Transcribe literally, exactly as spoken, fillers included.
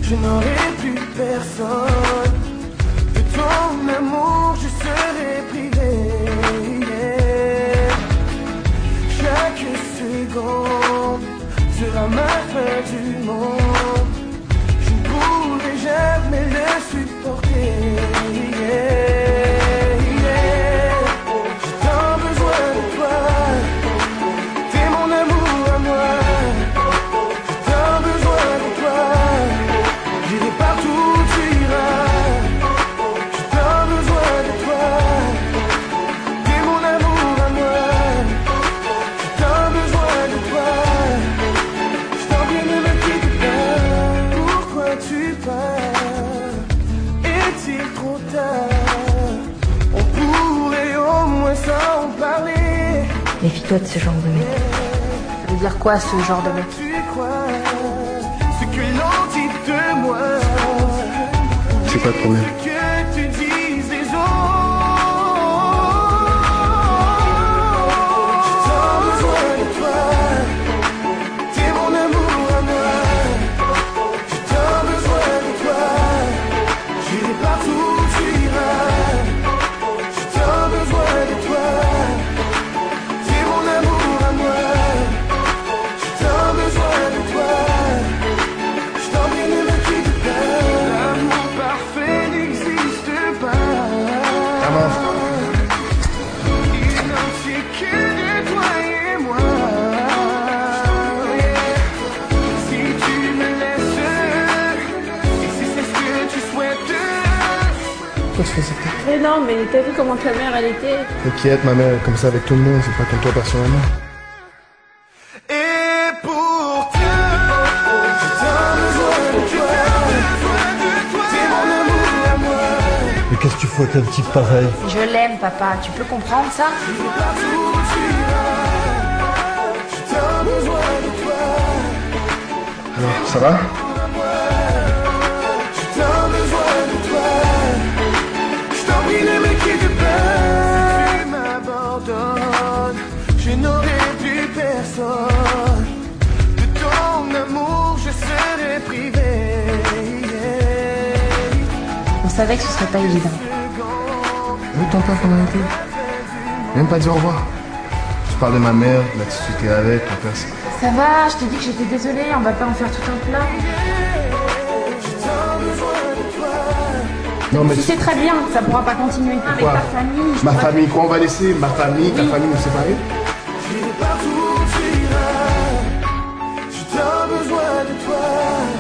je n'aurai plus personne. De ton amour je serai privé. Chaque seconde sera ma fin du monde. Je ne pourrai jamais le supporter. J'ai tant besoin de toi. T'es mon amour à moi. J'ai tant besoin de toi. J'irai partout où tu iras. J'ai tant besoin de toi. T'es mon amour à moi. J'ai tant besoin de toi. Je t'en prie ne me quitte pas. Pourquoi tu pars? Est-il trop tard? On pourrait au moins s'en parler. Méfie-toi de ce genre de mec. Ça veut dire quoi, ce genre de mec? Tu crois ce que l'on dit de moi? C'est quoi le problème? Que tu dises les autres. J'ai tant besoin de toi. T'es mon amour à moi. J'ai tant besoin de toi. J'irai partout où tu iras. J'ai tant besoin de toi. T'es mon amour à moi. J'ai tant besoin de toi. Je t'en prie ne me quitte pas. L'amour parfait n'existe pas. Maman. Il n'en tient que de toi et moi. Si tu me laisses, et si c'est ce que tu souhaites. Pourquoi tu fais ça? Mais non, mais t'as vu comment ta mère, elle était? T'inquiète, ma mère est comme ça avec tout le monde, c'est pas comme toi personnellement. Et pourtant, j'ai tant besoin de toi. T'es mon amour à moi. Mais qu'est-ce que tu fais avec un type pareil? Je l'aime, papa. Tu peux comprendre ça? Partout où tu iras. J'ai tant besoin de toi. Alors, ça va? J'ai tant besoin de toi. Je t'en prie ne me quitte pas. Si tu m'abandonnes, je n'aurai plus personne. De ton amour je serai privé. On savait que ce serait pas évident. Vu ton père comment il était? Même pas dire au revoir. Tu parles de ma mère, l'attitude qu'elle avait, ton père c'est... Ça va, je t'ai dit que j'étais désolée, on va pas en faire tout un plat. Non mais Tu sais très bien que ça pourra pas continuer. Avec Quoi? ta famille. je ma pourrais- famille, quoi on va laisser? Ma famille, ta Oui. famille nous séparer? J'irai partout où tu iras. J'ai tant besoin de toi.